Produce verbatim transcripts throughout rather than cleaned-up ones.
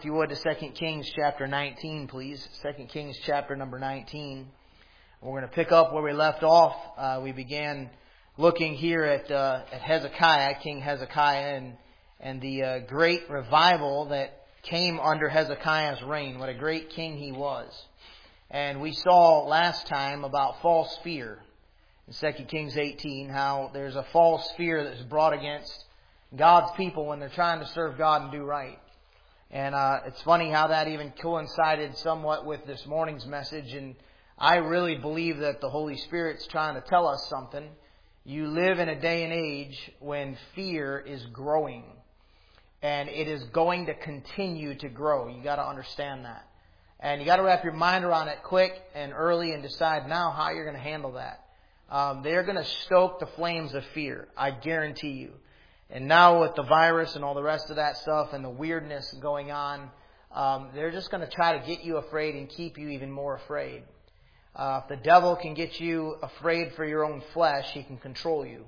If you would, to Second Kings chapter nineteen, please. Second Kings chapter number nineteen. We're going to pick up where we left off. Uh, we began looking here at, uh, at Hezekiah, King Hezekiah, and, and the uh, great revival that came under Hezekiah's reign. What a great king he was. And we saw last time about false fear in Second Kings eighteen, how there's a false fear that's brought against God's people when they're trying to serve God and do right. And uh, it's funny how that even coincided somewhat with this morning's message. And I really believe that the Holy Spirit's trying to tell us something. You live in a day and age when fear is growing. And it is going to continue to grow. You got to understand that. And you got to wrap your mind around it quick and early and decide now how you're going to handle that. Um, they're going to stoke the flames of fear. I guarantee you. And now with the virus and all the rest of that stuff and the weirdness going on, um, they're just going to try to get you afraid and keep you even more afraid. Uh, if the devil can get you afraid for your own flesh, he can control you.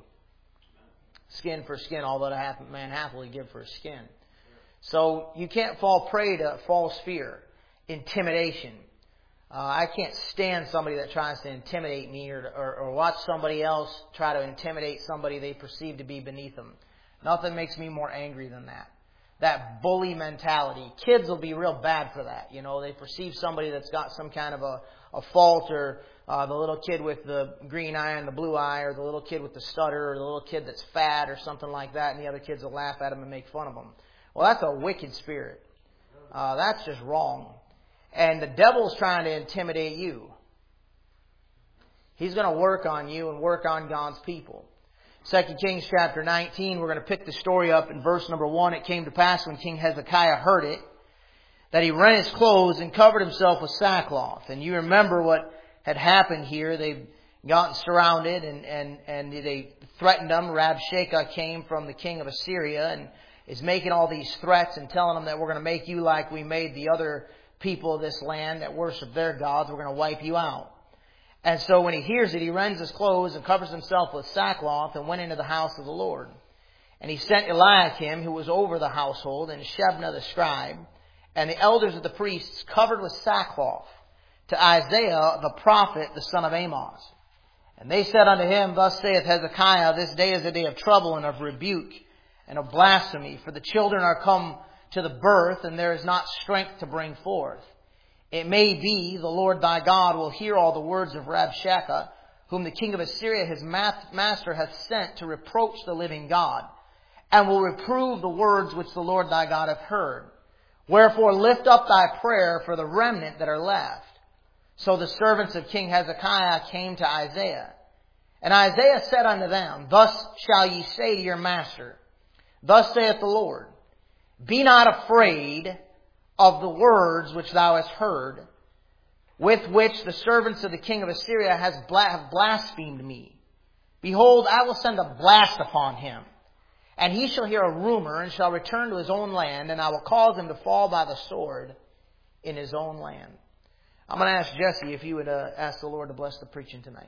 Skin for skin, although a man happily give for his skin. So you can't fall prey to false fear, intimidation. Uh, I can't stand somebody that tries to intimidate me or, or, or watch somebody else try to intimidate somebody they perceive to be beneath them. Nothing makes me more angry than that. That bully mentality. Kids will be real bad for that. You know, they perceive somebody that's got some kind of a, a fault, or uh, the little kid with the green eye and the blue eye, or the little kid with the stutter, or the little kid that's fat or something like that, and the other kids will laugh at them and make fun of them. Well, that's a wicked spirit. Uh, that's just wrong. And the devil's trying to intimidate you. He's going to work on you and work on God's people. Second Kings chapter nineteen, we're going to pick the story up in verse number one. It came to pass when King Hezekiah heard it, that he rent his clothes and covered himself with sackcloth. And you remember what had happened here. They've gotten surrounded and, and, and they threatened them. Rabshakeh came from the king of Assyria and is making all these threats and telling them that we're going to make you like we made the other people of this land that worship their gods. We're going to wipe you out. And so when he hears it, he rends his clothes and covers himself with sackcloth and went into the house of the Lord. And he sent Eliakim, who was over the household, and Shebna the scribe, and the elders of the priests covered with sackcloth, to Isaiah the prophet, the son of Amoz. And they said unto him, Thus saith Hezekiah, This day is a day of trouble and of rebuke and of blasphemy, for the children are come to the birth, and there is not strength to bring forth. It may be the Lord thy God will hear all the words of Rabshakeh, whom the king of Assyria his master hath sent to reproach the living God, and will reprove the words which the Lord thy God hath heard. Wherefore lift up thy prayer for the remnant that are left. So the servants of King Hezekiah came to Isaiah. And Isaiah said unto them, Thus shall ye say to your master, Thus saith the Lord, Be not afraid of the words which thou hast heard, with which the servants of the king of Assyria has have blasphemed me. Behold, I will send a blast upon him, and he shall hear a rumor, and shall return to his own land, and I will cause him to fall by the sword in his own land. I'm going to ask Jesse if you would uh, ask the Lord to bless the preaching tonight.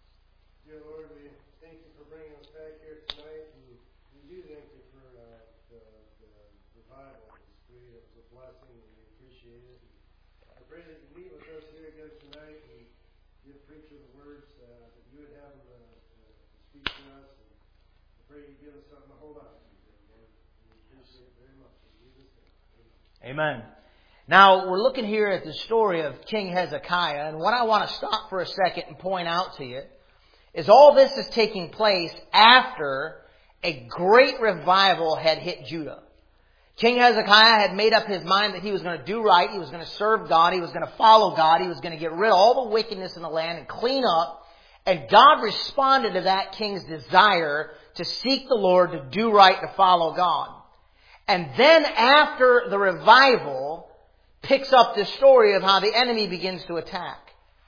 Dear Lord, we thank you for bringing us back here tonight, and we do thank you for uh, the, the revival. It was a blessing, and we appreciate it. And I pray that you meet with us here again tonight and give preacher the words uh, that you would have him uh, uh, speak to us. And I pray you give us something to hold on to, Lord. We appreciate it very much. In Jesus' name. Amen. Amen. Now, we're looking here at the story of King Hezekiah, and what I want to stop for a second and point out to you is all this is taking place after a great revival had hit Judah. King Hezekiah had made up his mind that he was going to do right, he was going to serve God, he was going to follow God, he was going to get rid of all the wickedness in the land and clean up. And God responded to that king's desire to seek the Lord, to do right, to follow God. And then after the revival, picks up this story of how the enemy begins to attack.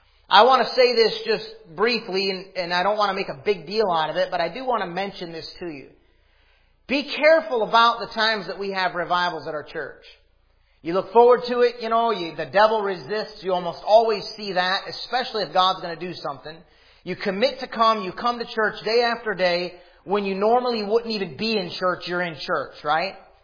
I want to say this just briefly, and, and I don't want to make a big deal out of it, but I do want to mention this to you. Be careful about the times that we have revivals at our church. You look forward to it, you know, you, the devil resists. You almost always see that, especially if God's going to do something. You commit to come, you come to church day after day. When you normally wouldn't even be in church, you're in church, right?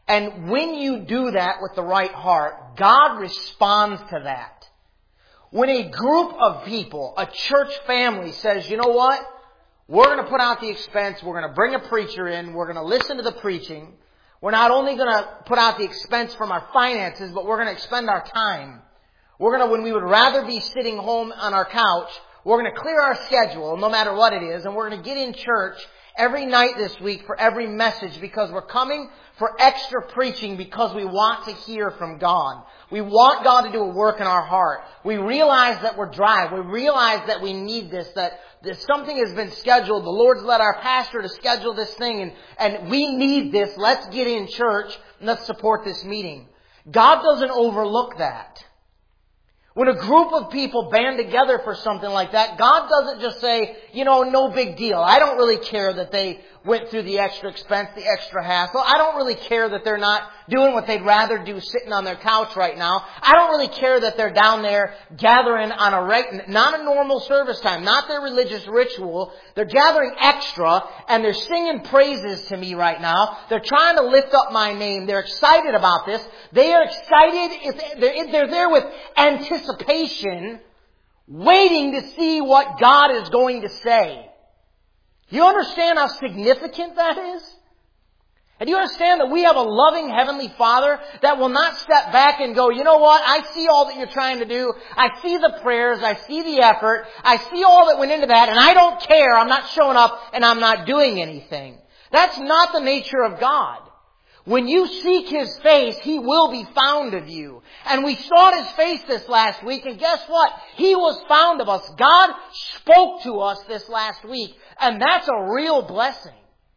And when you do that with the right heart, God responds to that. When a group of people, a church family says, you know what? We're going to put out the expense. We're going to bring a preacher in. We're going to listen to the preaching. We're not only going to put out the expense from our finances, but we're going to expend our time. We're going to, when we would rather be sitting home on our couch, we're going to clear our schedule, no matter what it is, and we're going to get in church every night this week for every message because we're coming for extra preaching because we want to hear from God. We want God to do a work in our heart. We realize that we're dry. We realize that we need this, that, that something has been scheduled. The Lord's led our pastor to schedule this thing, and, and we need this. Let's get in church and let's support this meeting. God doesn't overlook that. When a group of people band together for something like that, God doesn't just say, you know, no big deal. I don't really care that they went through the extra expense, the extra hassle. I don't really care that they're not doing what they'd rather do sitting on their couch right now. I don't really care that they're down there gathering on a reg- not a normal service time, not their religious ritual. They're gathering extra and they're singing praises to me right now. They're trying to lift up my name. They're excited about this. They are excited. They're there with anticipation, waiting to see what God is going to say. You understand how significant that is? And do you understand that we have a loving Heavenly Father that will not step back and go, you know what, I see all that you're trying to do. I see the prayers. I see the effort. I see all that went into that. And I don't care. I'm not showing up and I'm not doing anything. That's not the nature of God. When you seek His face, He will be found of you. And we sought His face this last week, and guess what? He was found of us. God spoke to us this last week, and that's a real blessing.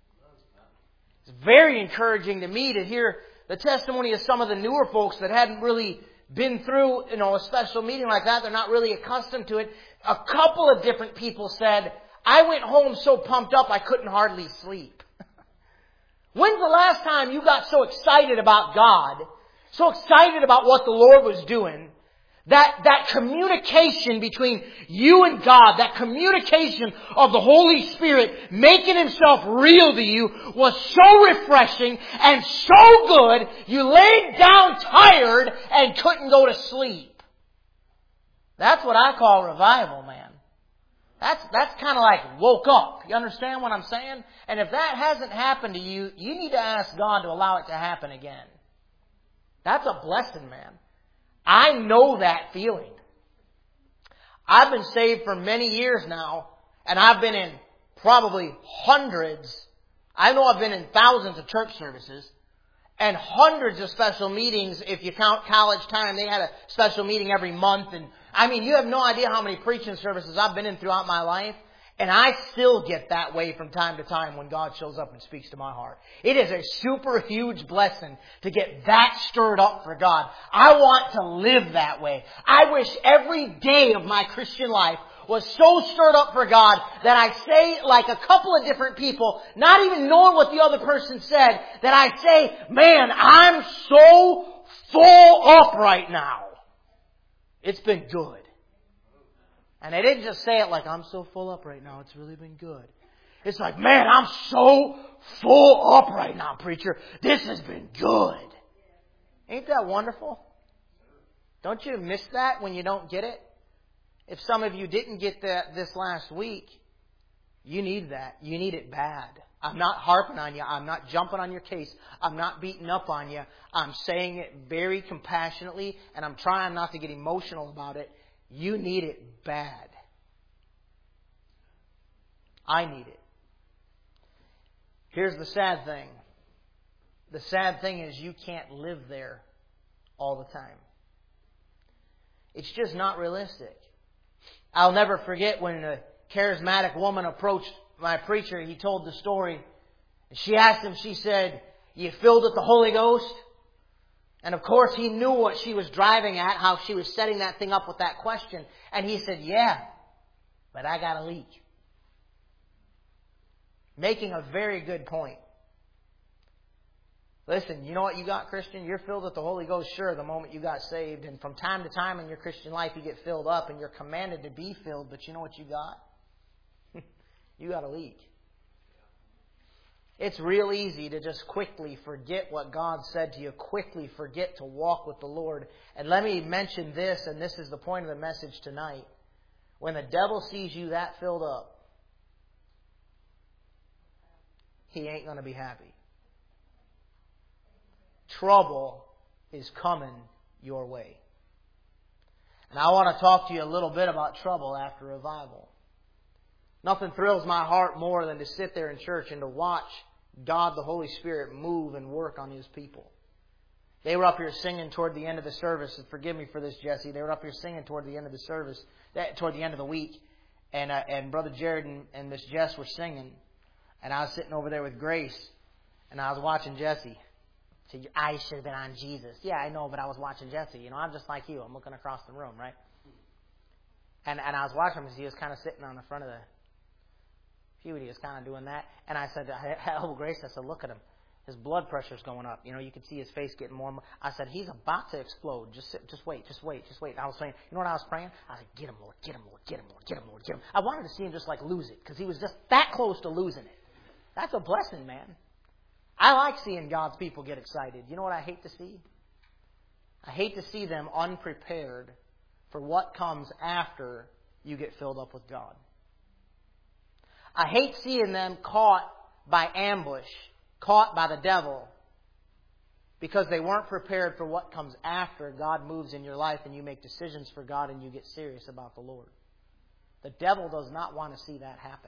It's very encouraging to me to hear the testimony of some of the newer folks that hadn't really been through, you know, a special meeting like that. They're not really accustomed to it. A couple of different people said, I went home so pumped up I couldn't hardly sleep. When's the last time you got so excited about God, so excited about what the Lord was doing, that, that communication between you and God, that communication of the Holy Spirit making Himself real to you was so refreshing and so good, you laid down tired and couldn't go to sleep. That's what I call revival, man. That's, that's kind of like woke up. You understand what I'm saying? And if that hasn't happened to you, you need to ask God to allow it to happen again. That's a blessing, man. I know that feeling. I've been saved for many years now, and I've been in probably hundreds. I know I've been in thousands of church services and hundreds of special meetings. If you count college time, they had a special meeting every month. And I mean, you have no idea how many preaching services I've been in throughout my life. And I still get that way from time to time when God shows up and speaks to my heart. It is a super huge blessing to get that stirred up for God. I want to live that way. I wish every day of my Christian life was so stirred up for God that I say, like a couple of different people, not even knowing what the other person said, that I say, man, I'm so full up right now. It's been good. And I didn't just say it like, I'm so full up right now. It's really been good. It's like, man, I'm so full up right now, preacher. This has been good. Ain't that wonderful? Don't you miss that when you don't get it? If some of you didn't get that this last week, you need that. You need it bad. I'm not harping on you. I'm not jumping on your case. I'm not beating up on you. I'm saying it very compassionately, and I'm trying not to get emotional about it. You need it bad. I need it. Here's the sad thing. The sad thing is you can't live there all the time. It's just not realistic. I'll never forget when a charismatic woman approached my preacher. He told the story. She asked him, she said, you filled with the Holy Ghost? And of course, he knew what she was driving at, how she was setting that thing up with that question. And he said, yeah, but I got a leak. Making a very good point. Listen, you know what you got, Christian? You're filled with the Holy Ghost, sure, the moment you got saved. And from time to time in your Christian life, you get filled up and you're commanded to be filled. But you know what you got? You got a leak. It's real easy to just quickly forget what God said to you, quickly forget to walk with the Lord. And let me mention this, and this is the point of the message tonight. When the devil sees you that filled up, he ain't going to be happy. Trouble is coming your way. And I want to talk to you a little bit about trouble after revival. Nothing thrills my heart more than to sit there in church and to watch God, the Holy Spirit, move and work on His people. They were up here singing toward the end of the service. And forgive me for this, Jesse. They were up here singing toward the end of the service, that, toward the end of the week. And uh, and Brother Jared and, and Miss Jess were singing. And I was sitting over there with Grace. And I was watching Jesse. So your eyes should have been on Jesus. Yeah, I know, but I was watching Jesse. You know, I'm just like you. I'm looking across the room, right? And and I was watching him as he was kind of sitting on the front of the pew. He was kind of doing that. And I said, I told Grace, I said, look at him. His blood pressure's going up. You know, you can see his face getting more and more. I said, he's about to explode. Just sit, just wait, just wait, just wait. And I was saying, you know what I was praying? I said, get him, Lord, get him, Lord, get him, Lord, get him, Lord, get him. I wanted to see him just like lose it because he was just that close to losing it. That's a blessing, man. I like seeing God's people get excited. You know what I hate to see? I hate to see them unprepared for what comes after you get filled up with God. I hate seeing them caught by ambush, caught by the devil, because they weren't prepared for what comes after God moves in your life and you make decisions for God and you get serious about the Lord. The devil does not want to see that happen.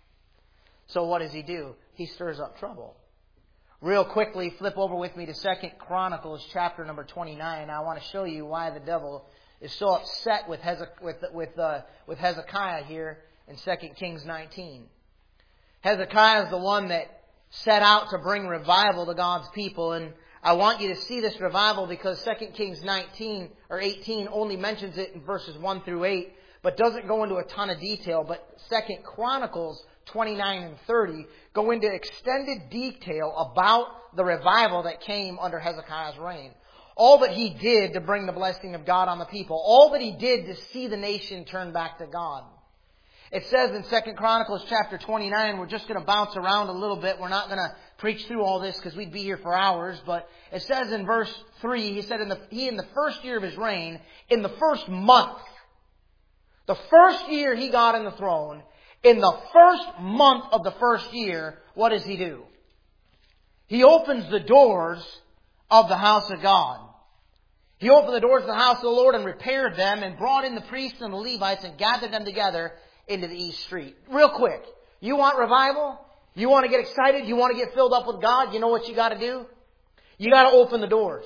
So what does he do? He stirs up trouble. Real quickly, flip over with me to Second Chronicles chapter number twenty-nine. I want to show you why the devil is so upset with Hezek- with with, uh, with Hezekiah here in Second Kings nineteen. Hezekiah is the one that set out to bring revival to God's people, and I want you to see this revival because Second Kings nineteen or eighteen only mentions it in verses one through eight, but doesn't go into a ton of detail. But Second Chronicles twenty-nine and thirty go into extended detail about the revival that came under Hezekiah's reign. All that he did to bring the blessing of God on the people. All that he did to see the nation turn back to God. It says in Second Chronicles chapter twenty-nine, we're just going to bounce around a little bit. We're not going to preach through all this because we'd be here for hours. But it says in verse three, he said, in the, he in the first year of his reign, in the first month, the first year he got in the throne, in the first month of the first year, what does he do? He opens the doors of the house of God. He opened the doors of the house of the Lord and repaired them and brought in the priests and the Levites and gathered them together into the east street. Real quick, you want revival? You want to get excited? You want to get filled up with God? You know what you got to do? You got to open the doors.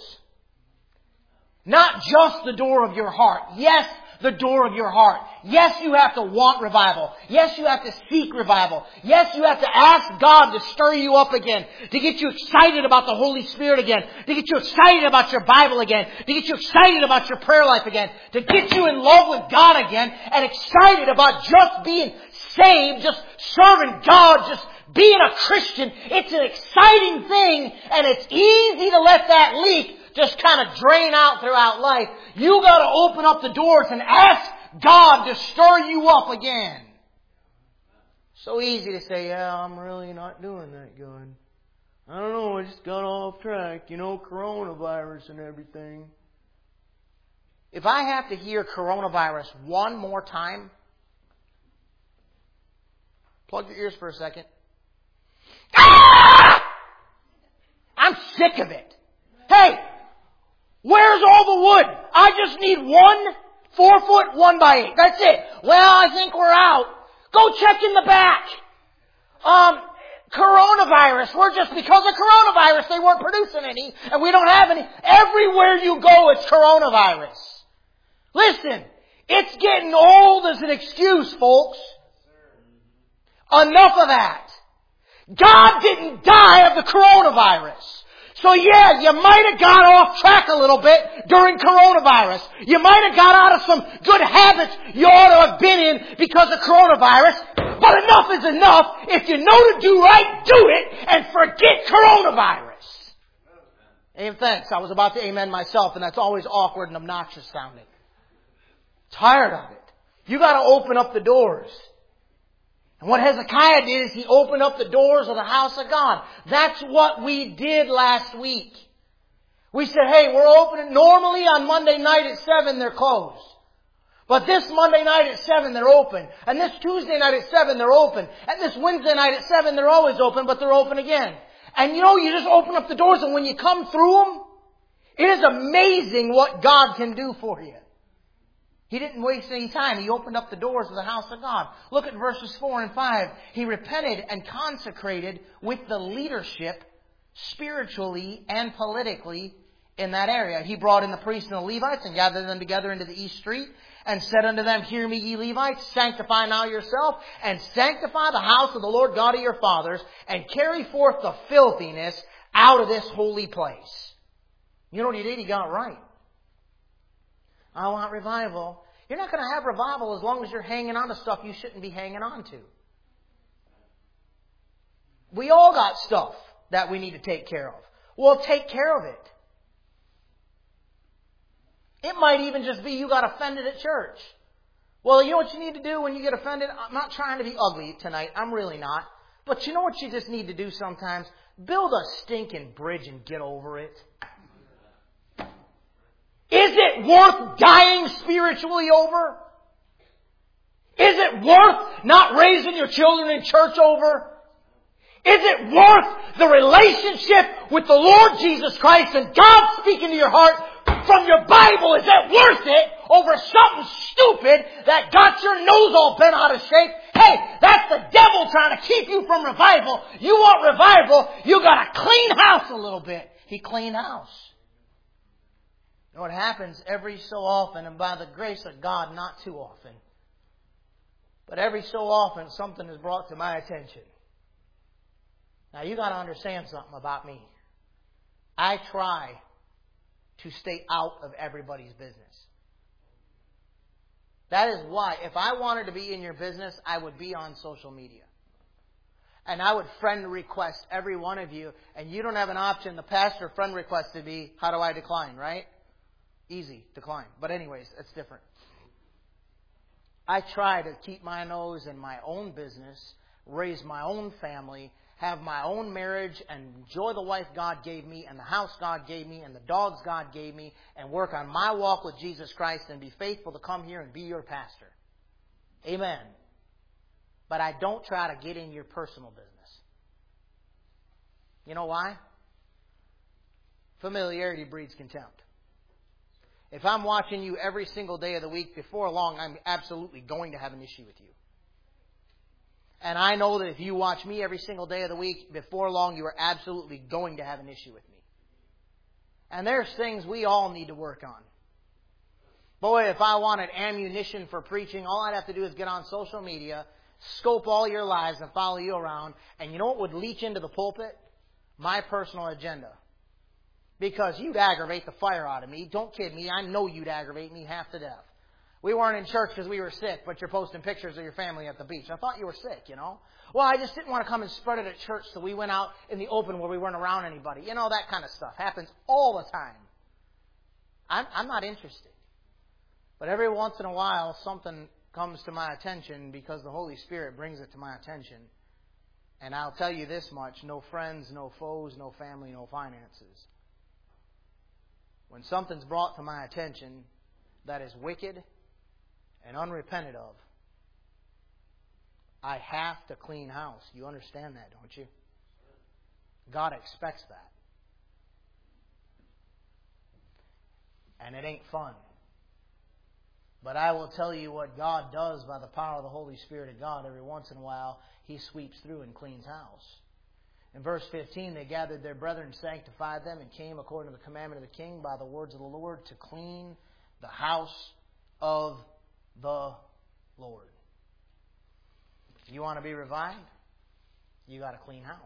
Not just the door of your heart. Yes, the door of your heart. Yes, you have to want revival. Yes, you have to seek revival. Yes, you have to ask God to stir you up again, to get you excited about the Holy Spirit again, to get you excited about your Bible again, to get you excited about your prayer life again, to get you in love with God again, and excited about just being saved, just serving God, just being a Christian. It's an exciting thing, and it's easy to let that leak just kind of drain out throughout life. You got to open up the doors and ask God to stir you up again. So easy to say, yeah, I'm really not doing that good. I don't know, I just got off track. You know, coronavirus and everything. If I have to hear coronavirus one more time, plug your ears for a second. Ah! I'm sick of it. Hey! Where's all the wood? I just need one four foot one by eight. That's it. Well, I think we're out. Go check in the back. Um, coronavirus. We're just, because of coronavirus, they weren't producing any, and we don't have any. Everywhere you go, it's coronavirus. Listen, it's getting old as an excuse, folks. Enough of that. God didn't die of the coronavirus. So yeah, you might have got off track a little bit during coronavirus. You might have got out of some good habits you ought to have been in because of coronavirus. But enough is enough. If you know to do right, do it and forget coronavirus. Amen. Thanks. I was about to amen myself, and that's always awkward and obnoxious sounding. Tired of it. You got to open up the doors. And what Hezekiah did is he opened up the doors of the house of God. That's what we did last week. We said, hey, we're opening. Normally on Monday night at seven, they're closed. But this Monday night at seven, they're open. And this Tuesday night at seven, they're open. And this Wednesday night at seven, they're always open, but they're open again. And you know, you just open up the doors, and when you come through them, it is amazing what God can do for you. He didn't waste any time. He opened up the doors of the house of God. Look at verses four and five. He repented and consecrated with the leadership spiritually and politically in that area. He brought in the priests and the Levites and gathered them together into the east street and said unto them, Hear me, ye Levites, sanctify now yourself and sanctify the house of the Lord God of your fathers and carry forth the filthiness out of this holy place. You know what he did? He got it right. I want revival. You're not going to have revival as long as you're hanging on to stuff you shouldn't be hanging on to. We all got stuff that we need to take care of. Well, take care of it. It might even just be you got offended at church. Well, you know what you need to do when you get offended? I'm not trying to be ugly tonight. I'm really not. But you know what you just need to do sometimes? Build a stinking bridge and get over it. Is it worth dying spiritually over? Is it worth not raising your children in church over? Is it worth the relationship with the Lord Jesus Christ and God speaking to your heart from your Bible? Is it worth it over something stupid that got your nose all bent out of shape? Hey, that's the devil trying to keep you from revival. You want revival, you got to clean house a little bit. He cleaned house. You know what happens every so often, and by the grace of God, not too often, but every so often something is brought to my attention. Now you got to understand something about me. I try to stay out of everybody's business. That is why, if I wanted to be in your business, I would be on social media. And I would friend request every one of you, and you don't have an option. The pastor friend request to be, how do I decline, right? Easy, decline. But anyways, that's different. I try to keep my nose in my own business, raise my own family, have my own marriage, and enjoy the wife God gave me, and the house God gave me, and the dogs God gave me, and work on my walk with Jesus Christ, and be faithful to come here and be your pastor. Amen. But I don't try to get in your personal business. You know why? Familiarity breeds contempt. If I'm watching you every single day of the week, before long, I'm absolutely going to have an issue with you. And I know that if you watch me every single day of the week, before long, you are absolutely going to have an issue with me. And there's things we all need to work on. Boy, if I wanted ammunition for preaching, all I'd have to do is get on social media, scope all your lives and follow you around. And you know what would leach into the pulpit? My personal agenda. Because you'd aggravate the fire out of me. Don't kid me. I know you'd aggravate me half to death. We weren't in church because we were sick, but you're posting pictures of your family at the beach. I thought you were sick, you know. Well, I just didn't want to come and spread it at church, so we went out in the open where we weren't around anybody. You know, that kind of stuff happens all the time. I'm, I'm not interested. But every once in a while, something comes to my attention because the Holy Spirit brings it to my attention. And I'll tell you this much, no friends, no foes, no family, no finances. When something's brought to my attention that is wicked and unrepented of, I have to clean house. You understand that, don't you? God expects that. And it ain't fun. But I will tell you what God does by the power of the Holy Spirit of God. Every once in a while, He sweeps through and cleans house. In verse fifteen, they gathered their brethren, sanctified them, and came according to the commandment of the king by the words of the Lord to clean the house of the Lord. You want to be revived? You got to clean house.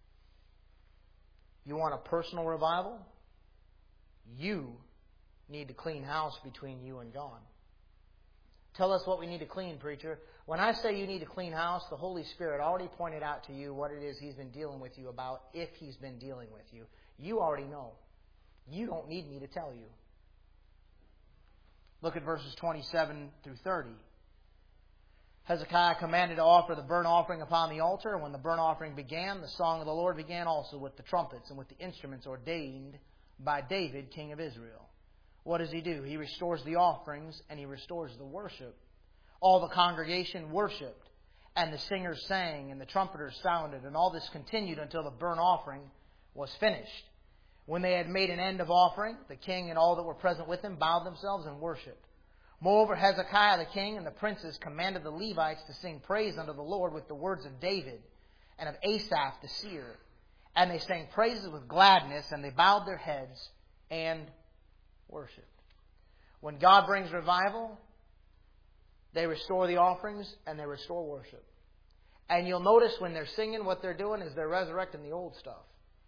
You want a personal revival? You need to clean house between you and God. Tell us what we need to clean, preacher. When I say you need to clean house, the Holy Spirit already pointed out to you what it is He's been dealing with you about, if He's been dealing with you. You already know. You don't need me to tell you. Look at verses twenty-seven through thirty. Hezekiah commanded to offer the burnt offering upon the altar, and when the burnt offering began, the song of the Lord began also with the trumpets and with the instruments ordained by David, king of Israel. What does he do? He restores the offerings and he restores the worship. All the congregation worshipped, and the singers sang, and the trumpeters sounded, and all this continued until the burnt offering was finished. When they had made an end of offering, the king and all that were present with him bowed themselves and worshipped. Moreover, Hezekiah the king and the princes commanded the Levites to sing praise unto the Lord with the words of David and of Asaph the seer. And they sang praises with gladness, and they bowed their heads and worshipped. When God brings revival, they restore the offerings and they restore worship. And you'll notice when they're singing, what they're doing is they're resurrecting the old stuff.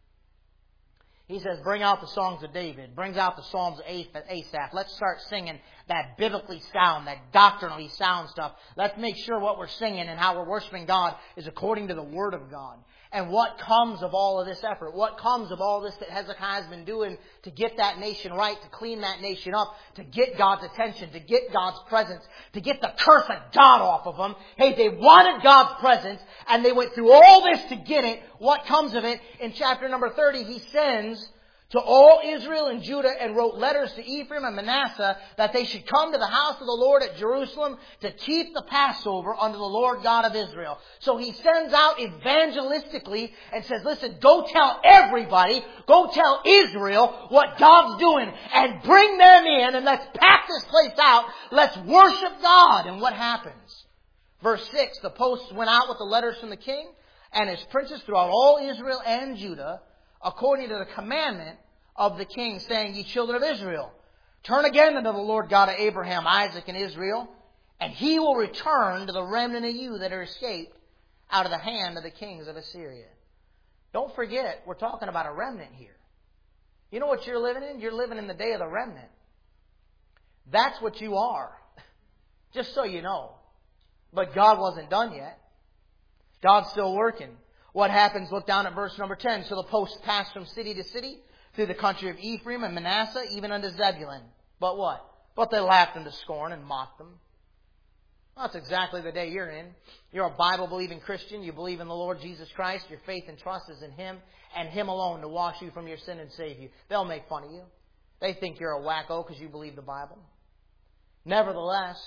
He says, bring out the songs of David. Brings out the Psalms of Asaph. Let's start singing that biblically sound, that doctrinally sound stuff. Let's make sure what we're singing and how we're worshiping God is according to the Word of God. And what comes of all of this effort? What comes of all this that Hezekiah's been doing to get that nation right, to clean that nation up, to get God's attention, to get God's presence, to get the curse of God off of them? Hey, they wanted God's presence, and they went through all this to get it. What comes of it? In chapter number thirty, he sends to all Israel and Judah and wrote letters to Ephraim and Manasseh that they should come to the house of the Lord at Jerusalem to keep the Passover unto the Lord God of Israel. So he sends out evangelistically and says, listen, go tell everybody, go tell Israel what God's doing and bring them in and let's pack this place out. Let's worship God. And what happens? Verse six, the posts went out with the letters from the king and his princes throughout all Israel and Judah, according to the commandment of the king, saying, ye children of Israel, turn again unto the Lord God of Abraham, Isaac, and Israel, and he will return to the remnant of you that are escaped out of the hand of the kings of Assyria. Don't forget, we're talking about a remnant here. You know what you're living in? You're living in the day of the remnant. That's what you are. Just so you know. But God wasn't done yet. God's still working. What happens? Look down at verse number ten. So the posts passed from city to city through the country of Ephraim and Manasseh, even unto Zebulun. But what? But they laughed them to scorn and mocked them. Well, that's exactly the day you're in. You're a Bible-believing Christian. You believe in the Lord Jesus Christ. Your faith and trust is in Him and Him alone to wash you from your sin and save you. They'll make fun of you. They think you're a wacko because you believe the Bible. Nevertheless,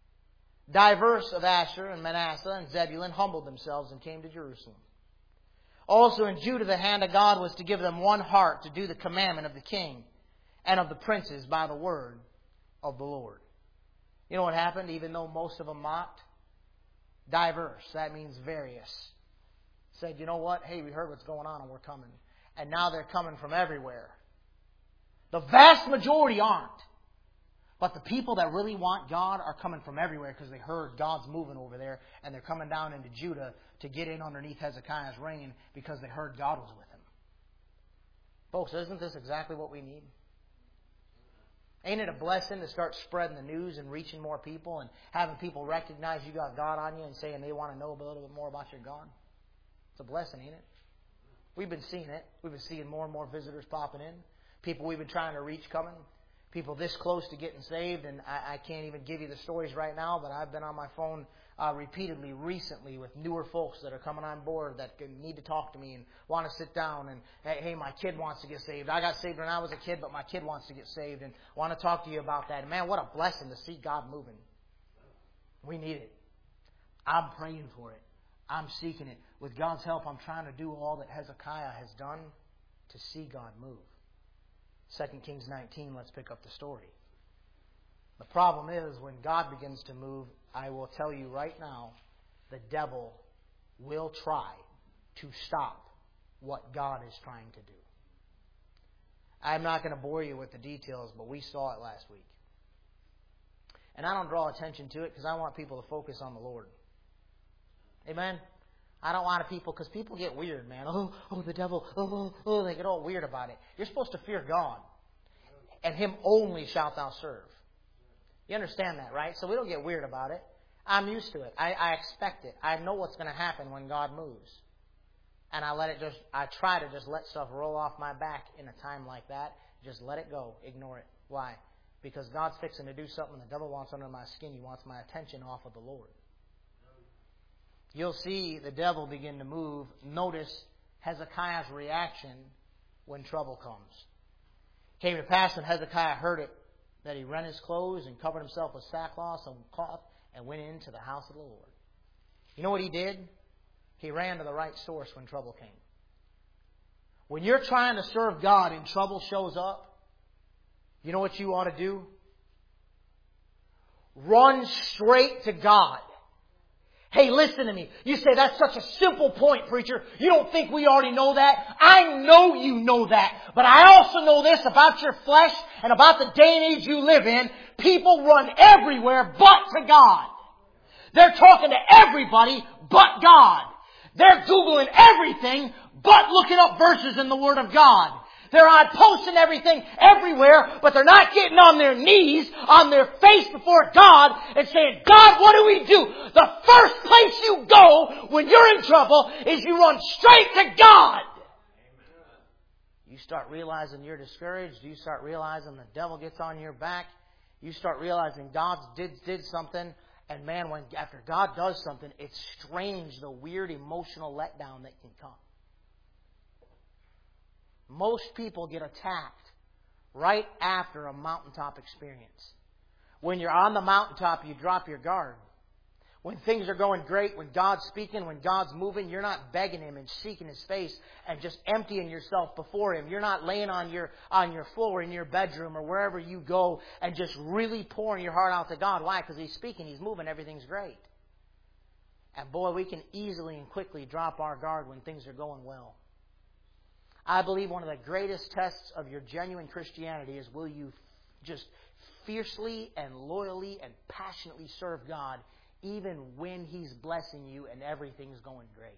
diverse of Asher and Manasseh and Zebulun humbled themselves and came to Jerusalem. Also in Judah, the hand of God was to give them one heart to do the commandment of the king and of the princes by the word of the Lord. You know what happened? Even though most of them mocked, diverse, that means various, said, you know what? Hey, we heard what's going on and we're coming. And now they're coming from everywhere. The vast majority aren't. But the people that really want God are coming from everywhere because they heard God's moving over there, and they're coming down into Judah to get in underneath Hezekiah's reign because they heard God was with him. Folks, isn't this exactly what we need? Ain't it a blessing to start spreading the news and reaching more people and having people recognize you got God on you and saying they want to know a little bit more about your God? It's a blessing, ain't it? We've been seeing it. We've been seeing more and more visitors popping in. People we've been trying to reach coming. People this close to getting saved, and I, I can't even give you the stories right now, but I've been on my phone uh, repeatedly recently with newer folks that are coming on board that need to talk to me and want to sit down and, hey, my kid wants to get saved. I got saved when I was a kid, but my kid wants to get saved and want to talk to you about that. And man, what a blessing to see God moving. We need it. I'm praying for it. I'm seeking it. With God's help, I'm trying to do all that Hezekiah has done to see God move. Second Kings nineteen, let's pick up the story. The problem is, when God begins to move, I will tell you right now, the devil will try to stop what God is trying to do. I'm not going to bore you with the details, but we saw it last week. And I don't draw attention to it because I want people to focus on the Lord. Amen? I don't want people, because people get weird, man. Oh, oh, the devil. Oh, oh, oh, they get all weird about it. You're supposed to fear God. And Him only shalt thou serve. You understand that, right? So we don't get weird about it. I'm used to it. I, I expect it. I know what's going to happen when God moves. And I let it just, I try to just let stuff roll off my back in a time like that. Just let it go. Ignore it. Why? Because God's fixing to do something the devil wants under my skin. He wants my attention off of the Lord. you'll see the devil begin to move. Notice Hezekiah's reaction when trouble comes. It came to pass when Hezekiah heard it, that he rent his clothes and covered himself with sackcloth and cloth and went into the house of the Lord. You know what he did? He ran to the right source when trouble came. When you're trying to serve God and trouble shows up, you know what you ought to do? Run straight to God. Hey, listen to me. You say, that's such a simple point, preacher. You don't think we already know that? I know you know that. But I also know this about your flesh and about the day and age you live in. People run everywhere but to God. They're talking to everybody but God. They're Googling everything but looking up verses in the Word of God. They're on posting everything everywhere, but they're not getting on their knees, on their face before God and saying, God, what do we do? The first place you go when you're in trouble is you run straight to God. You start realizing you're discouraged. You start realizing the devil gets on your back. You start realizing God did, did something. And man, when after God does something, it's strange the weird emotional letdown that can come. Most people get attacked right after a mountaintop experience. When you're on the mountaintop, you drop your guard. When things are going great, when God's speaking, when God's moving, you're not begging Him and seeking His face and just emptying yourself before Him. You're not laying on your on your floor in your bedroom or wherever you go and just really pouring your heart out to God. Why? Because He's speaking, He's moving, everything's great. And boy, we can easily and quickly drop our guard when things are going well. I believe one of the greatest tests of your genuine Christianity is, will you just fiercely and loyally and passionately serve God even when He's blessing you and everything's going great?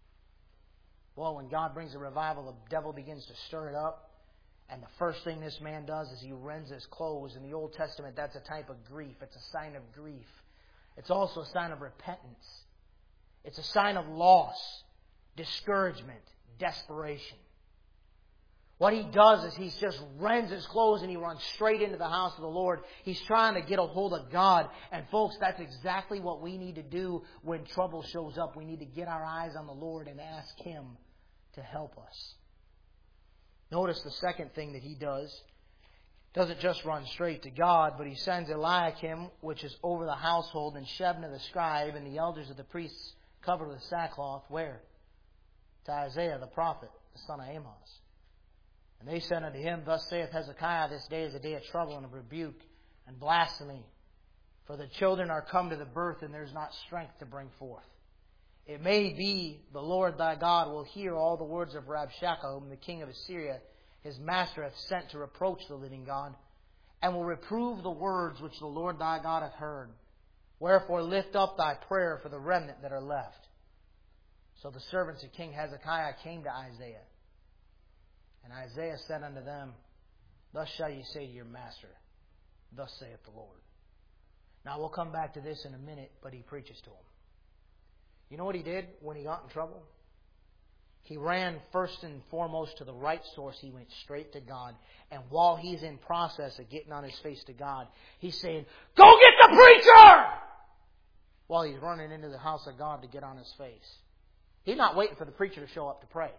Well, when God brings a revival, the devil begins to stir it up. And the first thing this man does is he rends his clothes. In the Old Testament, that's a type of grief. It's a sign of grief. It's also a sign of repentance. It's a sign of loss, discouragement, desperation. What he does is he just rends his clothes and he runs straight into the house of the Lord. He's trying to get a hold of God. And folks, that's exactly what we need to do when trouble shows up. We need to get our eyes on the Lord and ask Him to help us. Notice the second thing that he does. Doesn't just run straight to God, but he sends Eliakim, which is over the household, and Shebna the scribe, and the elders of the priests covered with sackcloth. Where? To Isaiah the prophet, the son of Amos. And they said unto him, Thus saith Hezekiah, this day is a day of trouble and of rebuke and blasphemy. For the children are come to the birth, and there is not strength to bring forth. It may be the Lord thy God will hear all the words of Rabshakeh, whom the king of Assyria, his master, hath sent to reproach the living God, and will reprove the words which the Lord thy God hath heard. Wherefore lift up thy prayer for the remnant that are left. So the servants of King Hezekiah came to Isaiah. And Isaiah said unto them, Thus shall ye say to your master, Thus saith the Lord. Now we'll come back to this in a minute, but he preaches to him. You know what he did when he got in trouble? He ran first and foremost to the right source. He went straight to God. And while he's in process of getting on his face to God, he's saying, Go get the preacher! While he's running into the house of God to get on his face. He's not waiting for the preacher to show up to pray.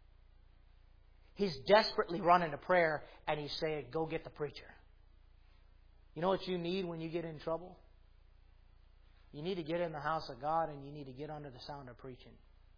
He's desperately running to prayer, and he's saying, Go get the preacher. You know what you need when you get in trouble? You need to get in the house of God, and you need to get under the sound of preaching.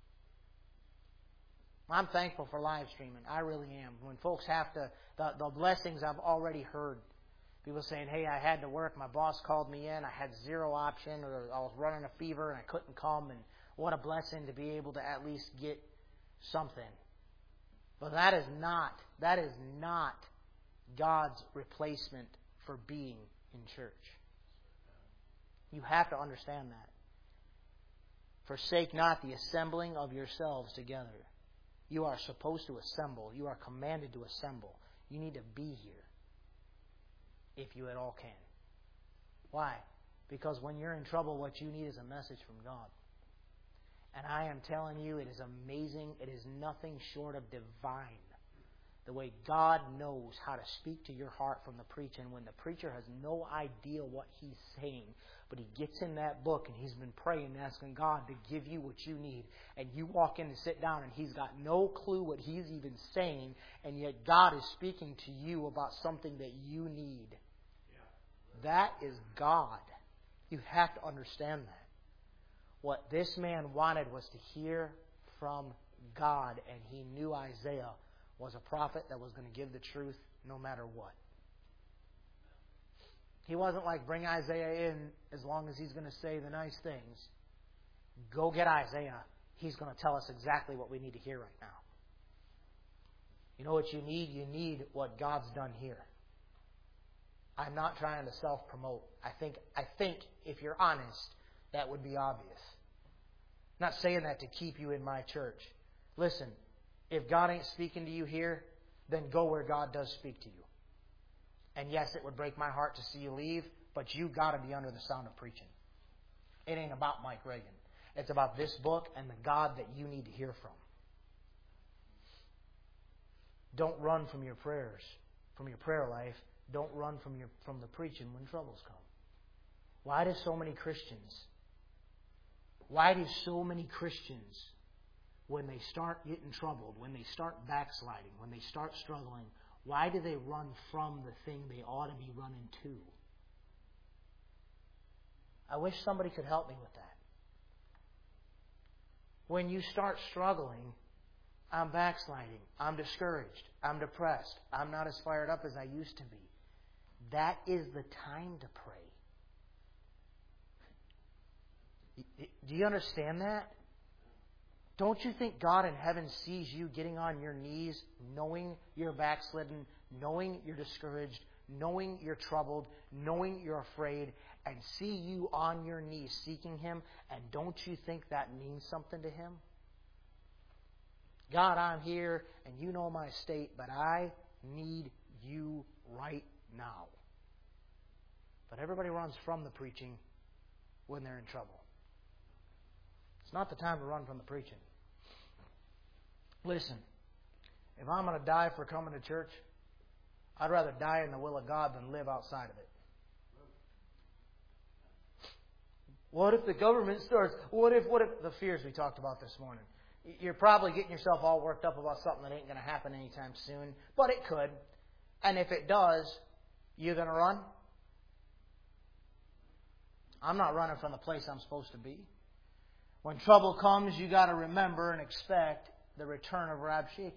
I'm thankful for live streaming. I really am. When folks have to, the, the blessings I've already heard. People saying, hey, I had to work. My boss called me in. I had zero option, or I was running a fever and I couldn't come. And what a blessing to be able to at least get something. But that is not, that is not God's replacement for being in church. You have to understand that. Forsake not the assembling of yourselves together. You are supposed to assemble. You are commanded to assemble. You need to be here if you at all can. Why? Because when you're in trouble, what you need is a message from God. And I am telling you, it is amazing. It is nothing short of divine The way God knows how to speak to your heart from the preacher. And when the preacher has no idea what he's saying, but he gets in that book and he's been praying and asking God to give you what you need. And you walk in to sit down and he's got no clue what he's even saying. And yet God is speaking to you about something that you need. That is God. You have to understand that. What this man wanted was to hear from God. And he knew Isaiah was a prophet that was going to give the truth no matter what. He wasn't like, bring Isaiah in as long as he's going to say the nice things. Go get Isaiah. He's going to tell us exactly what we need to hear right now. You know what you need? You need what God's done here. I'm not trying to self-promote. I think, I think if you're honest, that would be obvious. I'm not saying that to keep you in my church. Listen, if God ain't speaking to you here, then go where God does speak to you. And yes, it would break my heart to see you leave, but you got to be under the sound of preaching. It ain't about Mike Reagan. It's about this book and the God that you need to hear from. Don't run from your prayers, from your prayer life. Don't run from your from the preaching when troubles come. Why do so many Christians, why do so many Christians, when they start getting troubled, when they start backsliding, when they start struggling, why do they run from the thing they ought to be running to? I wish somebody could help me with that. When you start struggling, I'm backsliding, I'm discouraged, I'm depressed, I'm not as fired up as I used to be. That is the time to pray. Do you understand that? Don't you think God in heaven sees you getting on your knees, knowing you're backslidden, knowing you're discouraged, knowing you're troubled, knowing you're afraid, and see you on your knees seeking Him? And don't you think that means something to Him? God, I'm here, and you know my state, but I need you right now. But everybody runs from the preaching when they're in trouble. It's not the time to run from the preaching. Listen, if I'm going to die for coming to church, I'd rather die in the will of God than live outside of it. What if the government starts? What if, what if the fears we talked about this morning? You're probably getting yourself all worked up about something that ain't going to happen anytime soon, but it could. And if it does, you going to run? I'm not running from the place I'm supposed to be. When trouble comes, you got to remember and expect the return of Rabshakeh.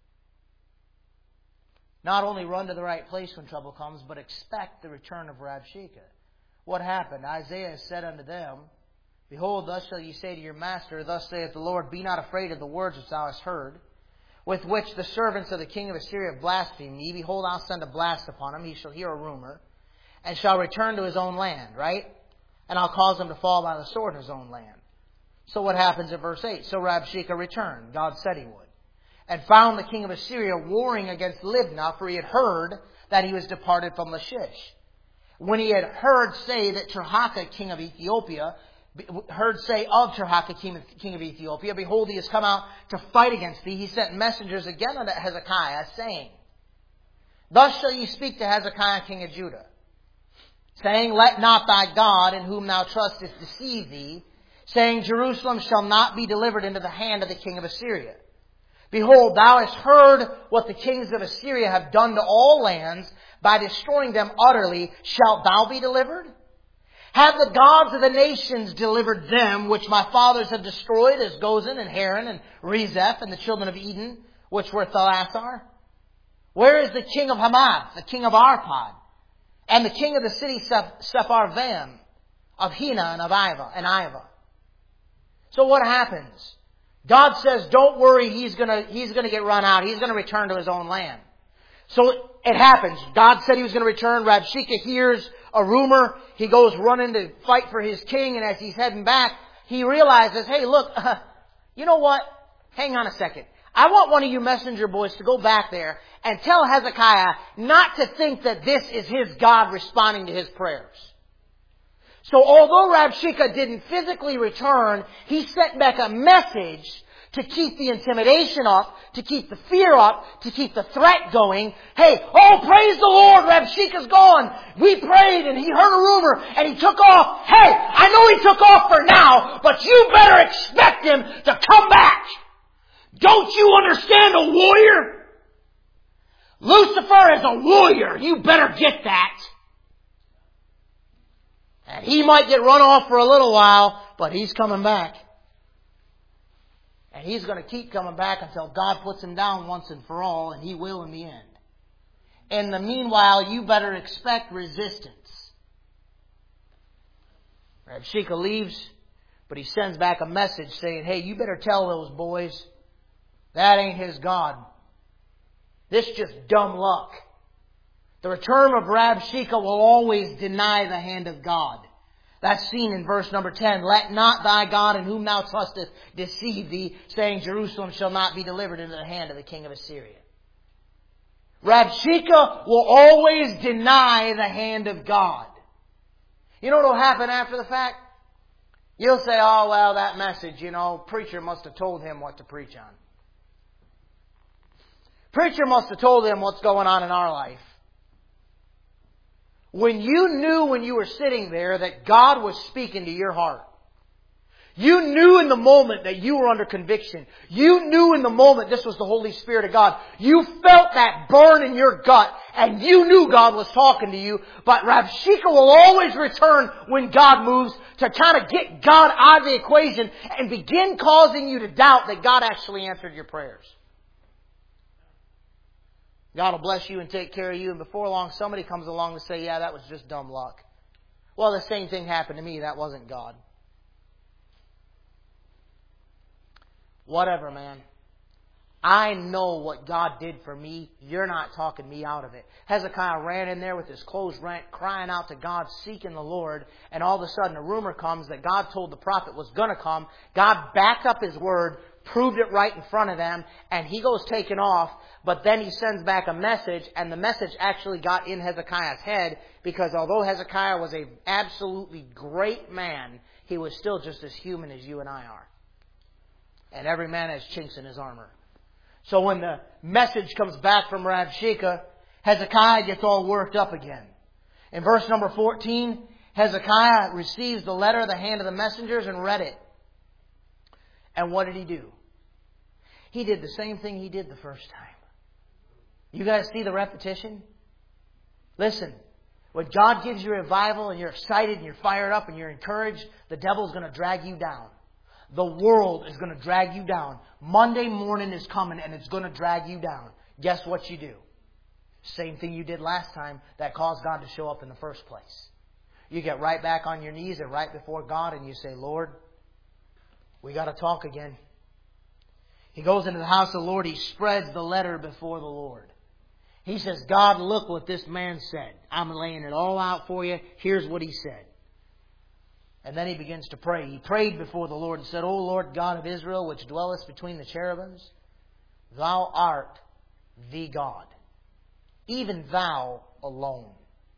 Not only run to the right place when trouble comes, but expect the return of Rabshakeh. What happened? Isaiah said unto them, Behold, thus shall ye say to your master, Thus saith the Lord, Be not afraid of the words which thou hast heard, with which the servants of the king of Assyria have blasphemed me. Behold, I'll send a blast upon him. He shall hear a rumor, and shall return to his own land, right? And I'll cause him to fall by the sword in his own land. So what happens in verse eight? So Rabshakeh returned. God said he would. And found the king of Assyria warring against Libnah, for he had heard that he was departed from Lachish. When he had heard say that Tirhakah, king of Ethiopia, heard say of Tirhakah, king of Ethiopia, Behold, he has come out to fight against thee. He sent messengers again unto Hezekiah, saying, Thus shall ye speak to Hezekiah, king of Judah, saying, Let not thy God, in whom thou trustest, deceive thee, saying, Jerusalem shall not be delivered into the hand of the king of Assyria. Behold, thou hast heard what the kings of Assyria have done to all lands by destroying them utterly. Shalt thou be delivered? Have the gods of the nations delivered them, which my fathers have destroyed, as Gozan and Haran and Rezeph and the children of Eden, which were Thalasar? Where is the king of Hamath, the king of Arpad, and the king of the city Sepharvaim, of Hena and of Iva and Iva? So what happens? God says, don't worry, he's going to he's going to get run out. He's going to return to his own land. So it happens. God said he was going to return. Rabshakeh hears a rumor. He goes running to fight for his king. And as he's heading back, he realizes, hey, look, uh, you know what? Hang on a second. I want one of you messenger boys to go back there and tell Hezekiah not to think that this is his God responding to his prayers. So although Rabshakeh didn't physically return, he sent back a message to keep the intimidation up, to keep the fear up, to keep the threat going. Hey, oh, praise the Lord, Rabshakeh's gone. We prayed and he heard a rumor and he took off. Hey, I know he took off for now, but you better expect him to come back. Don't you understand a warrior? Lucifer is a warrior. You better get that. And he might get run off for a little while, but he's coming back. And he's going to keep coming back until God puts him down once and for all, and he will in the end. In the meanwhile, you better expect resistance. Rabshakeh leaves, but he sends back a message saying, hey, you better tell those boys, that ain't his God. This is just dumb luck. The return of Rabshakeh will always deny the hand of God. That's seen in verse number ten. Let not thy God in whom thou trustest deceive thee, saying, Jerusalem shall not be delivered into the hand of the king of Assyria. Rabshakeh will always deny the hand of God. You know what will happen after the fact? You'll say, oh, well, that message, you know, preacher must have told him what to preach on. Preacher must have told him what's going on in our life. When you knew when you were sitting there that God was speaking to your heart. You knew in the moment that you were under conviction. You knew in the moment this was the Holy Spirit of God. You felt that burn in your gut and you knew God was talking to you. But Rabshakeh will always return when God moves to kind of get God out of the equation and begin causing you to doubt that God actually answered your prayers. God will bless you and take care of you. And before long, somebody comes along and say, yeah, that was just dumb luck. Well, the same thing happened to me. That wasn't God. Whatever, man. I know what God did for me. You're not talking me out of it. Hezekiah ran in there with his clothes rent, crying out to God, seeking the Lord. And all of a sudden, a rumor comes that God told the prophet was going to come. God backed up his word, proved it right in front of them, and he goes taking off. But then he sends back a message, and the message actually got in Hezekiah's head, because although Hezekiah was an absolutely great man, he was still just as human as you and I are. And every man has chinks in his armor. So when the message comes back from Rabshakeh, Hezekiah gets all worked up again. In verse number fourteen, Hezekiah receives the letter at the hand of the messengers and read it. And what did he do? He did the same thing he did the first time. You guys see the repetition? Listen, when God gives you revival and you're excited and you're fired up and you're encouraged, the devil's going to drag you down. The world is going to drag you down. Monday morning is coming and it's going to drag you down. Guess what you do? Same thing you did last time that caused God to show up in the first place. You get right back on your knees and right before God and you say, Lord, we got to talk again. He goes into the house of the Lord. He spreads the letter before the Lord. He says, God, look what this man said. I'm laying it all out for you. Here's what he said. And then he begins to pray. He prayed before the Lord and said, O Lord God of Israel, which dwellest between the cherubims, thou art the God, even thou alone.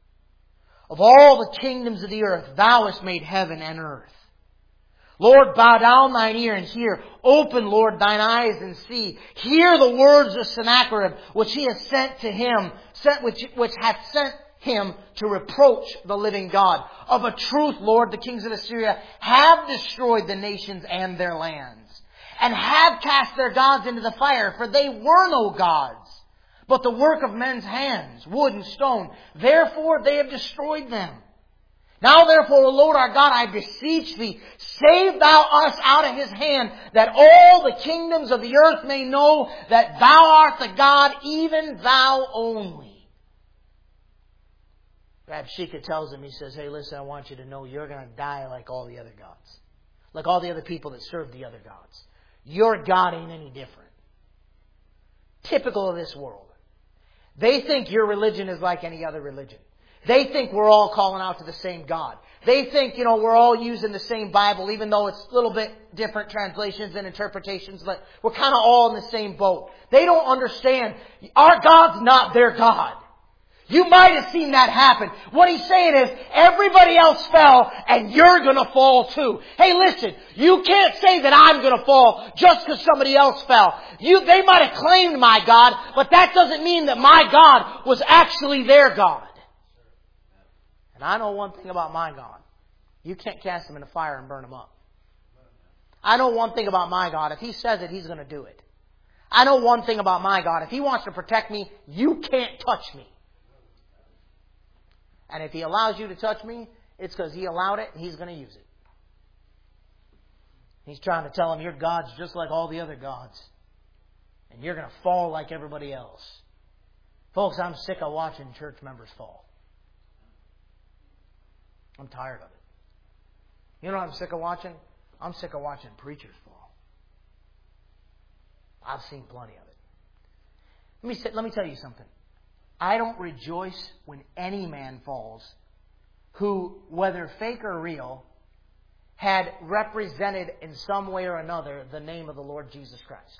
Of all the kingdoms of the earth, thou hast made heaven and earth. Lord, bow down thine ear and hear. Open, Lord, thine eyes and see. Hear the words of Sennacherib, which he has sent to him, sent which, which hath sent him to reproach the living God. Of a truth, Lord, the kings of Assyria have destroyed the nations and their lands, and have cast their gods into the fire, for they were no gods, but the work of men's hands, wood and stone. Therefore they have destroyed them. Now therefore, O Lord our God, I beseech thee, save thou us out of his hand, that all the kingdoms of the earth may know that thou art the God, even thou only. Rabshakeh tells him, he says, hey, listen, I want you to know you're going to die like all the other gods. Like all the other people that serve the other gods. Your God ain't any different. Typical of this world. They think your religion is like any other religion. They think we're all calling out to the same God. They think, you know, we're all using the same Bible, even though it's a little bit different translations and interpretations. But we're kind of all in the same boat. They don't understand. Our God's not their God. You might have seen that happen. What he's saying is, everybody else fell and you're going to fall too. Hey, listen, you can't say that I'm going to fall just because somebody else fell. You, they might have claimed my God, but that doesn't mean that my God was actually their God. And I know one thing about my God. You can't cast him in the fire and burn him up. I know one thing about my God. If he says it, he's going to do it. I know one thing about my God. If he wants to protect me, you can't touch me. And if he allows you to touch me, it's because he allowed it and he's going to use it. He's trying to tell him your God's just like all the other gods. And you're going to fall like everybody else. Folks, I'm sick of watching church members fall. I'm tired of it. You know what I'm sick of watching? I'm sick of watching preachers fall. I've seen plenty of it. Let me say, let me tell you something. I don't rejoice when any man falls who, whether fake or real, had represented in some way or another the name of the Lord Jesus Christ.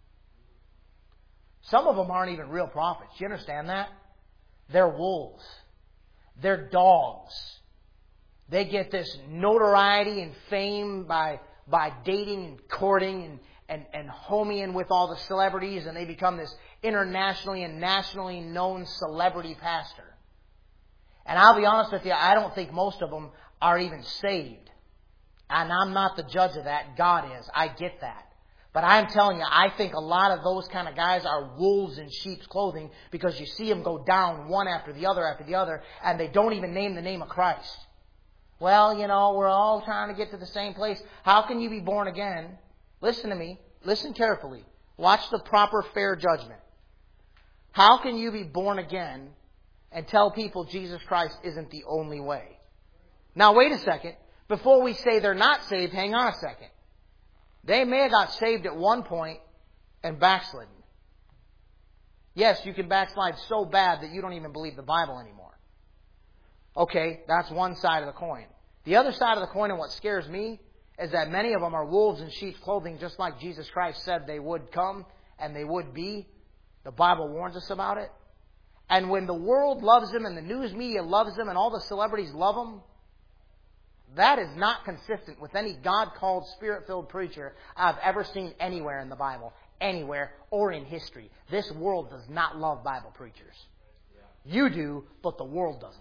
Some of them aren't even real prophets. You understand that? They're wolves. They're dogs. They get this notoriety and fame by by dating and courting and, and, and homing with all the celebrities, and they become this internationally and nationally known celebrity pastor. And I'll be honest with you, I don't think most of them are even saved. And I'm not the judge of that. God is. I get that. But I'm telling you, I think a lot of those kind of guys are wolves in sheep's clothing, because you see them go down one after the other after the other, and they don't even name the name of Christ. Well, you know, we're all trying to get to the same place. How can you be born again? Listen to me. Listen carefully. Watch the proper fair judgment. How can you be born again and tell people Jesus Christ isn't the only way? Now, wait a second. Before we say they're not saved, hang on a second. They may have got saved at one point and backslidden. Yes, you can backslide so bad that you don't even believe the Bible anymore. Okay, that's one side of the coin. The other side of the coin, and what scares me, is that many of them are wolves in sheep's clothing, just like Jesus Christ said they would come and they would be. The Bible warns us about it. And when the world loves him and the news media loves him and all the celebrities love him, that is not consistent with any God-called, Spirit-filled preacher I've ever seen anywhere in the Bible, anywhere, or in history. This world does not love Bible preachers. You do, but the world doesn't.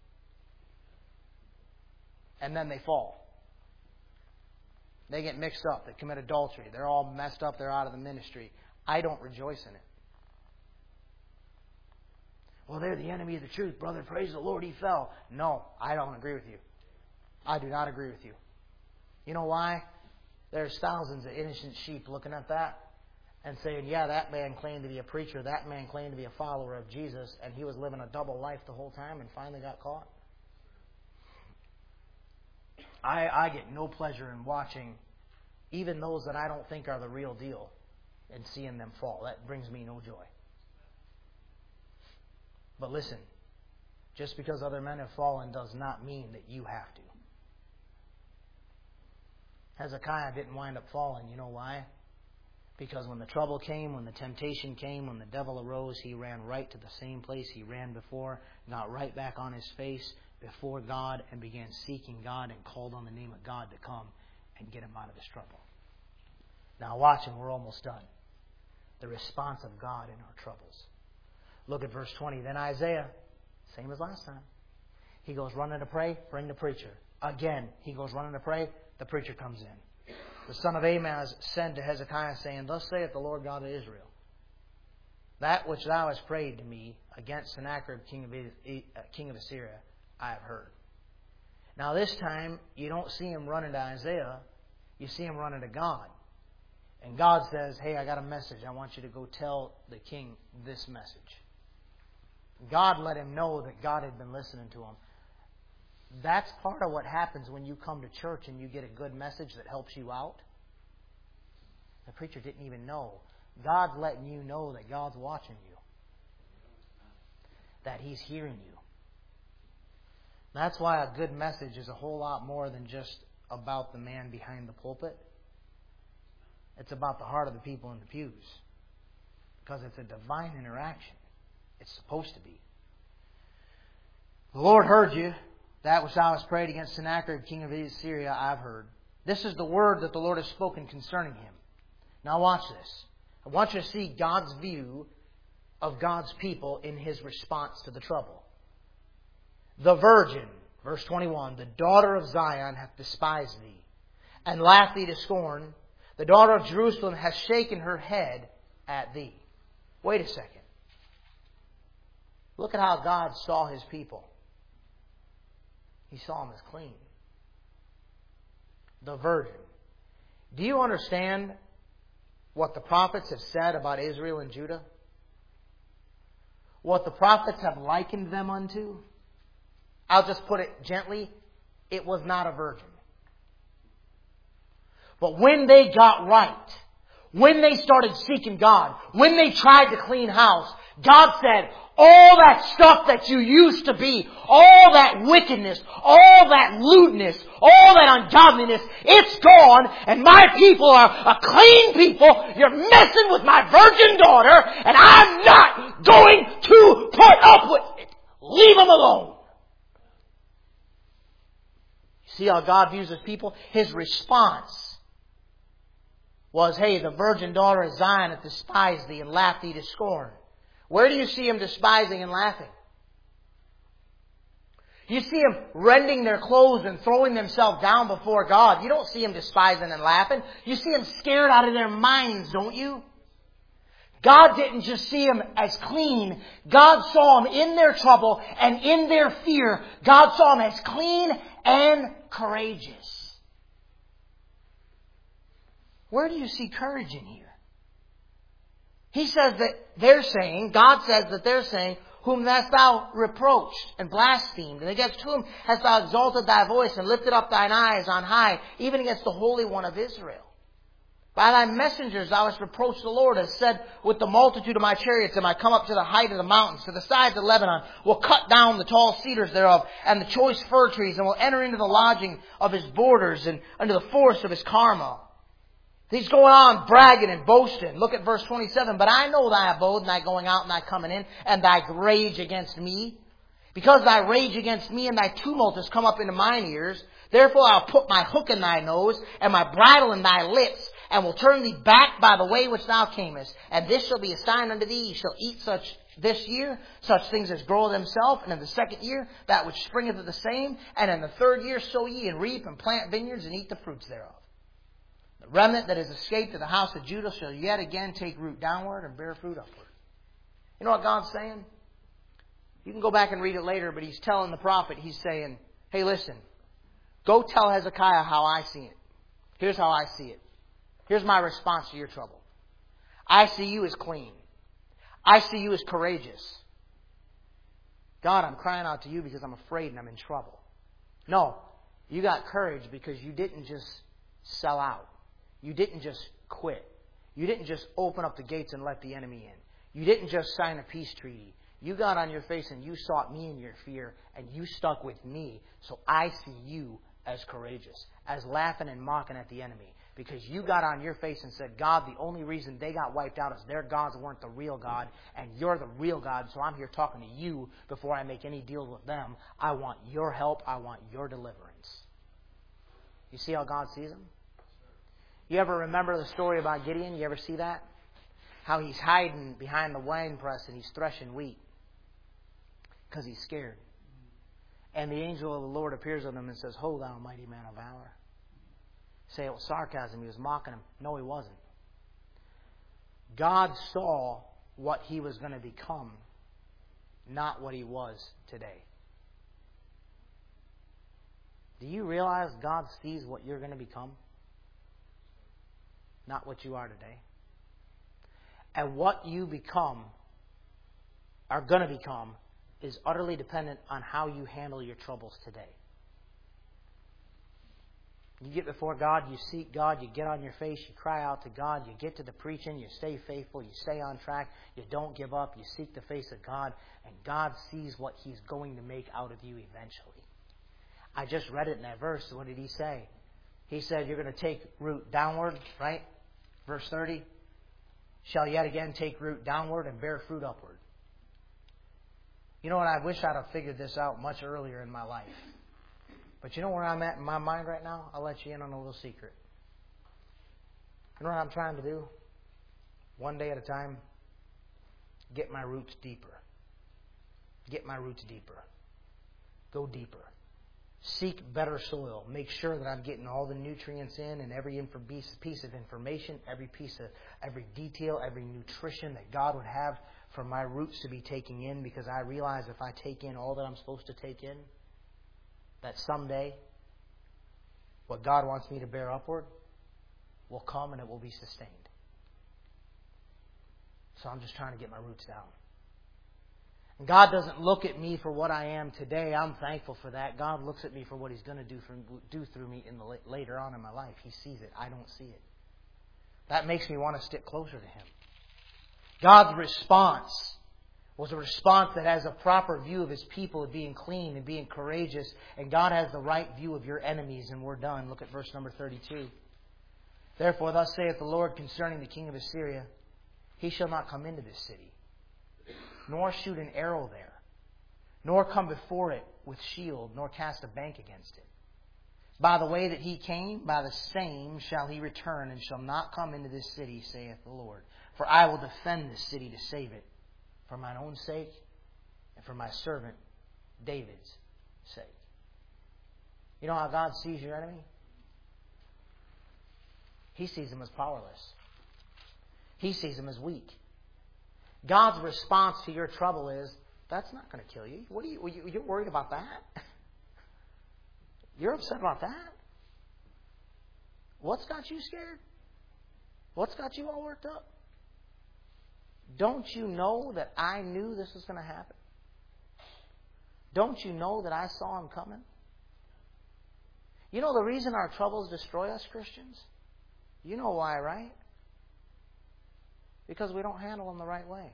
And then they fall. They get mixed up. They commit adultery. They're all messed up. They're out of the ministry. I don't rejoice in it. Well, they're the enemy of the truth. Brother, praise the Lord, he fell. No, I don't agree with you. I do not agree with you. You know why? There's thousands of innocent sheep looking at that and saying, yeah, that man claimed to be a preacher. That man claimed to be a follower of Jesus, and he was living a double life the whole time and finally got caught. I, I get no pleasure in watching even those that I don't think are the real deal and seeing them fall. That brings me no joy. But listen, just because other men have fallen does not mean that you have to. Hezekiah didn't wind up falling. You know why? Because when the trouble came, when the temptation came, when the devil arose, he ran right to the same place he ran before, got right back on his face before God and began seeking God and called on the name of God to come and get him out of his trouble. Now watch, and we're almost done. The response of God in our troubles. Look at verse twenty. Then Isaiah, same as last time. He goes running to pray, bring the preacher. Again, he goes running to pray, the preacher comes in. The son of Amoz said to Hezekiah, saying, Thus saith the Lord God of Israel, That which thou hast prayed to me against Sennacherib, king of, king of Assyria, I have heard. Now this time, you don't see him running to Isaiah. You see him running to God. And God says, hey, I got a message. I want you to go tell the king this message. God let him know that God had been listening to him. That's part of what happens when you come to church and you get a good message that helps you out. The preacher didn't even know. God's letting you know that God's watching you. That He's hearing you. That's why a good message is a whole lot more than just about the man behind the pulpit. It's about the heart of the people in the pews. Because it's a divine interaction. It's supposed to be. The Lord heard you. That which thou hast prayed against Sennacherib, king of Assyria, I've heard. This is the word that the Lord has spoken concerning him. Now watch this. I want you to see God's view of God's people in His response to the trouble. The virgin, verse twenty-one, the daughter of Zion hath despised thee, and laughed thee to scorn. The daughter of Jerusalem hath shaken her head at thee. Wait a second. Look at how God saw His people. He saw them as clean. The virgin. Do you understand what the prophets have said about Israel and Judah? What the prophets have likened them unto? I'll just put it gently. It was not a virgin. But when they got right, when they started seeking God, when they tried to clean house, God said, all that stuff that you used to be, all that wickedness, all that lewdness, all that ungodliness, it's gone, and my people are a clean people. You're messing with my virgin daughter, and I'm not going to put up with it. Leave them alone. See how God views His people? His response was, hey, the virgin daughter of Zion hath despised thee and laughed thee to scorn. Where do you see Him despising and laughing? You see Him rending their clothes and throwing themselves down before God. You don't see Him despising and laughing. You see Him scared out of their minds, don't you? God didn't just see them as clean. God saw them in their trouble and in their fear. God saw them as clean and courageous. Where do you see courage in here? He says that they're saying, God says that they're saying, whom hast thou reproached and blasphemed, and against whom hast thou exalted thy voice and lifted up thine eyes on high, even against the Holy One of Israel. By thy messengers thou hast reproached the Lord, hast said, with the multitude of my chariots am I come up to the height of the mountains, to the sides of Lebanon, will cut down the tall cedars thereof, and the choice fir trees, and will enter into the lodging of his borders, and under the forest of his Carmel. He's going on bragging and boasting. Look at verse twenty-seven. But I know thy abode, and thy going out and thy coming in, and thy rage against me. Because thy rage against me and thy tumult has come up into mine ears, therefore I'll put my hook in thy nose, and my bridle in thy lips, and will turn thee back by the way which thou camest. And this shall be a sign unto thee. Ye shall eat such this year, such things as grow themselves, and in the second year that which springeth of the same, and in the third year sow ye and reap and plant vineyards and eat the fruits thereof. The remnant that has escaped to the house of Judah shall yet again take root downward and bear fruit upward. You know what God's saying? You can go back and read it later, but He's telling the prophet, He's saying, hey, listen, go tell Hezekiah how I see it. Here's how I see it. Here's my response to your trouble. I see you as clean. I see you as courageous. God, I'm crying out to you because I'm afraid and I'm in trouble. No, you got courage because you didn't just sell out. You didn't just quit. You didn't just open up the gates and let the enemy in. You didn't just sign a peace treaty. You got on your face and you sought me in your fear and you stuck with me. So I see you as courageous, as laughing and mocking at the enemy. Because you got on your face and said, God, the only reason they got wiped out is their gods weren't the real God, and you're the real God, so I'm here talking to you before I make any deal with them. I want your help. I want your deliverance. You see how God sees them? You ever remember the story about Gideon? You ever see that? How he's hiding behind the wine press and he's threshing wheat because he's scared. And the angel of the Lord appears on him and says, Ho, thou mighty man of valor. Say it was sarcasm. He was mocking him. No, he wasn't. God saw what he was going to become, not what he was today. Do you realize God sees what you're going to become? Not what you are today. And what you become, are going to become, is utterly dependent on how you handle your troubles today. You get before God, you seek God, you get on your face, you cry out to God, you get to the preaching, you stay faithful, you stay on track, you don't give up, you seek the face of God, and God sees what He's going to make out of you eventually. I just read it in that verse. What did He say? He said, you're going to take root downward, right? Verse thirty, shall yet again take root downward and bear fruit upward. You know what? I wish I'd have figured this out much earlier in my life. But you know where I'm at in my mind right now? I'll let you in on a little secret. You know what I'm trying to do? One day at a time, get my roots deeper. Get my roots deeper. Go deeper. Seek better soil. Make sure that I'm getting all the nutrients in and every piece of information, every piece of, every detail, every nutrition that God would have for my roots to be taking in, because I realize if I take in all that I'm supposed to take in, that someday what God wants me to bear upward will come and it will be sustained. So I'm just trying to get my roots down. And God doesn't look at me for what I am today. I'm thankful for that. God looks at me for what He's going to do for, do through me in the later on in my life. He sees it. I don't see it. That makes me want to stick closer to Him. God's response was a response that has a proper view of His people of being clean and being courageous. And God has the right view of your enemies. And we're done. Look at verse number thirty-two. Therefore, thus saith the Lord concerning the king of Assyria, he shall not come into this city, nor shoot an arrow there, nor come before it with shield, nor cast a bank against it. By the way that he came, by the same shall he return, and shall not come into this city, saith the Lord. For I will defend this city to save it, for mine own sake, and for my servant David's sake. You know how God sees your enemy? He sees them as powerless. He sees them as weak. God's response to your trouble is, that's not going to kill you. What are you, you're worried about that? You're upset about that? What's got you scared? What's got you all worked up? Don't you know that I knew this was going to happen? Don't you know that I saw him coming? You know the reason our troubles destroy us, Christians? You know why, right? Because we don't handle them the right way.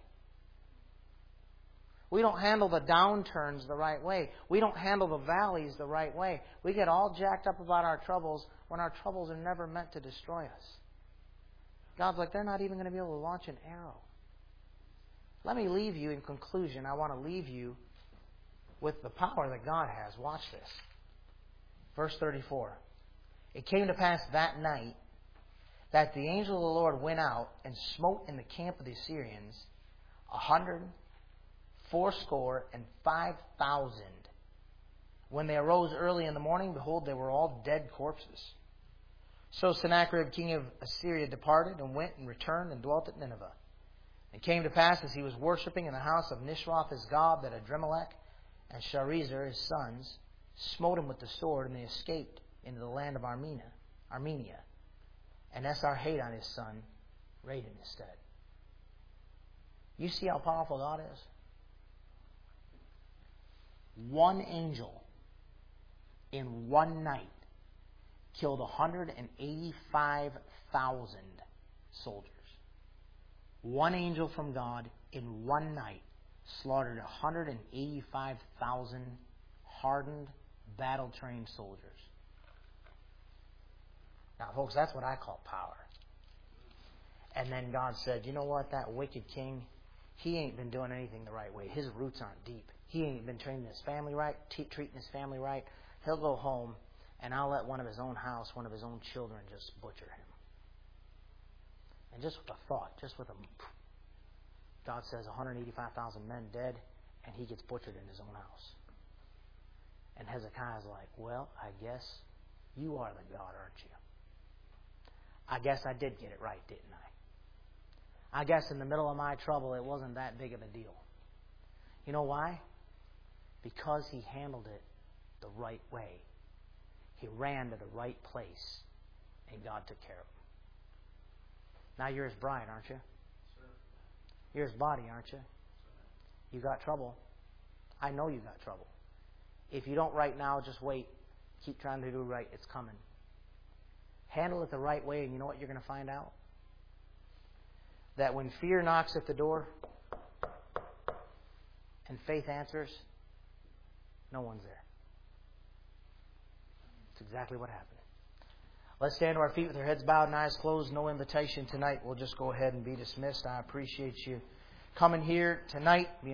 We don't handle the downturns the right way. We don't handle the valleys the right way. We get all jacked up about our troubles when our troubles are never meant to destroy us. God's like, they're not even going to be able to launch an arrow. Let me leave you in conclusion. I want to leave you with the power that God has. Watch this. Verse thirty-four. It came to pass that night that the angel of the Lord went out and smote in the camp of the Assyrians a hundred fourscore and five thousand. When they arose early in the morning, behold, they were all dead corpses. So Sennacherib, king of Assyria, departed and went and returned and dwelt at Nineveh. It came to pass as he was worshipping in the house of Nishroth his god, that Adremelech and Sharezer his sons smote him with the sword, and they escaped into the land of Armenia, Armenia. And Esarhaddon his son reigned in his stead. You see how powerful God is? One angel in one night killed one hundred eighty-five thousand soldiers. One angel from God in one night slaughtered one hundred eighty-five thousand hardened, battle-trained soldiers. Now, folks, that's what I call power. And then God said, you know what? That wicked king, he ain't been doing anything the right way. His roots aren't deep. He ain't been training his family right, t- treating his family right. He'll go home, and I'll let one of his own house, one of his own children, just butcher him. And just with a thought, just with a... God says one hundred eighty-five thousand men dead, and he gets butchered in his own house. And Hezekiah's like, well, I guess you are the God, aren't you? I guess I did get it right, didn't I? I guess in the middle of my trouble, it wasn't that big of a deal. You know why? Because he handled it the right way. He ran to the right place, and God took care of him. Now you're his bride, aren't you? Sure. You're his body, aren't you? You got trouble. I know you got trouble. If you don't right now, just wait. Keep trying to do right. It's coming. Handle it the right way, and you know what you're going to find out? That when fear knocks at the door and faith answers, no one's there. It's exactly what happened. Let's stand to our feet with our heads bowed and eyes closed. No invitation tonight. We'll just go ahead and be dismissed. I appreciate you coming here tonight.